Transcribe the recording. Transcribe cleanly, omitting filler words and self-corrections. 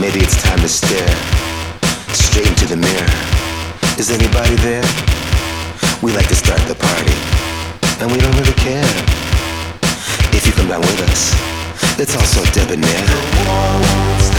Maybe it's time to stare straight into the mirror. Is anybody there? We like to start the party, and we don't really care. If you come down with us, it's also debonair.